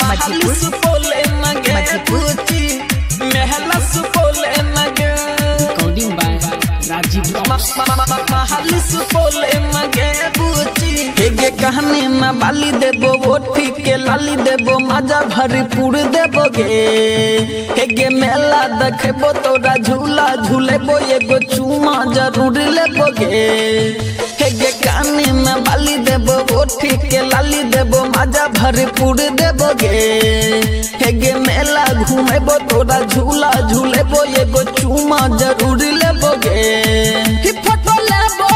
महल सुपोले मगे पूछी महल सुपोले मगे रिकॉर्डिंग बाय राजीव महल सुपोले मगे पूछी हेगे कहने में बाली देबो ओठी के लाली देबो मजा भरपूर देबो गे हेगे मेला देखबो तोरा झूला झूलेबो एगो चूमा जरूर लेबो गे हेगे काने में बाली देबो ओठी के लाली देबो मजा भरपूर देबो गे हेगे मेला घूमेबो तोरा झूला झूलेबो एगो चूमा जरूर लेबो गे फोटो लेबो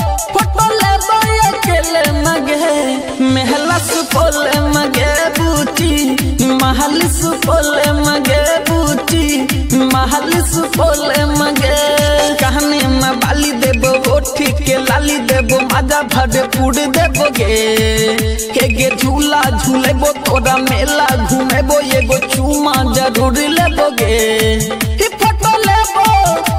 अकेले मगे महला सुपोले मगे बूटी महल सुपोले मगे बूटी महल सुपोले मगे कहने में बाली देबो ओठी के लाली देबो मजा भरपूर देबो गे हेगे झूला झूलेबो तोरा मेला घूमेबो एगो चूमा जरूर लेबो गे फोटो लेबो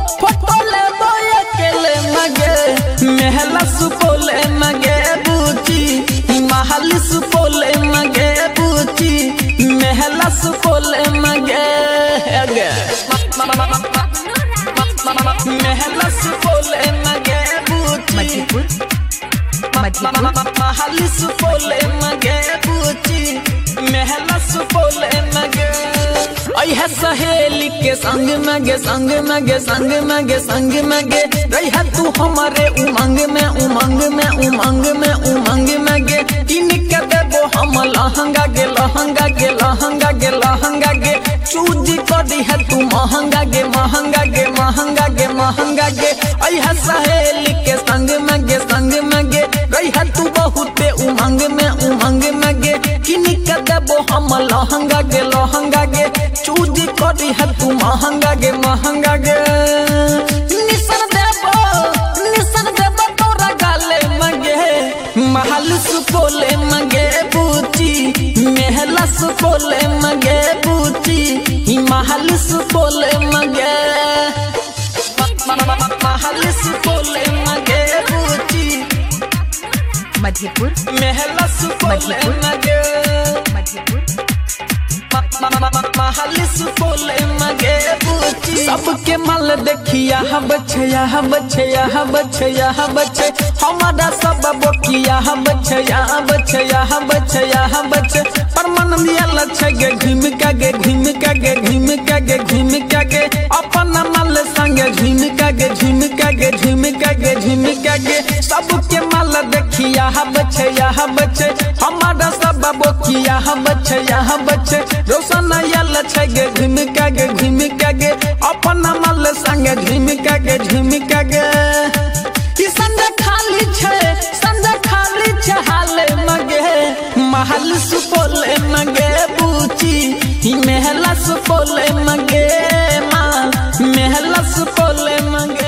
अकेले मगे महला सुपोले मगे बूची महल सुपोले मगे बूची महला सुपोले मगे महला सुपोले मगे बूची महल सुपोले मगे बूची महला सुपोले मगे है सहेली के संग मगे संग मगे संग मगे संग मगे रही है तू हमारे उमंग में उमंग में उमंग में उमंग मगे इन के देबो हम लहंगा गे लहंगा गे लहंगा गे लहंगा गे चूज करी है तू महंगा गे महंगा गे महंगा गे महंगा गे है सहेली के संग मगे रही है तू बहुते उमंग मगे किन के देबो हम लहंगा गे चूज करी है तू महंगा गे निसन देबो तोरा गाले मगे महल सुपोले मगे बूची महला सुपोले मगे बूची महल सुपोले मगे महल सुपोले मगे बूची मधेपुर महला सुपोले मगे महल सुपोले मगे बूची सबके माल देखिया बछया बछया बछया बछे हमारा सब बोकिया बछया बछया बछया बछे पर मन दिया लछगे घिम के घिम के घिम के घिम के अपन माल संग घिम के झिम के झिम के झिम के सबके माल देखिया बछया बछे हमारा सब बोकिया बछया बछे रोशन यल छगे घिम के अपन माल संग झिम के संग खाली छे हाले मगे महल सुपोले मगे बूची महला सुपोले मगे महला सुपोले मगे।